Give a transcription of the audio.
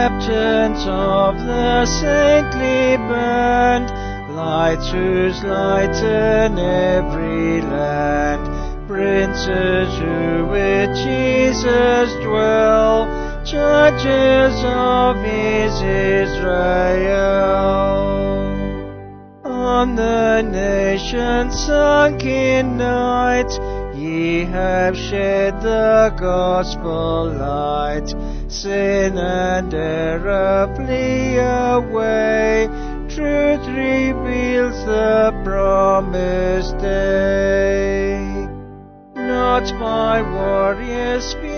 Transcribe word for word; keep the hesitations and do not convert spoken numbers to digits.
captains of the saintly band, lights whose lighten every land, princes who with Jesus dwell, judges of his Israel. On the nations sunk in night, ye have shed the gospel light. Sin and error flee away, truth reveals the promised day. Not by warriors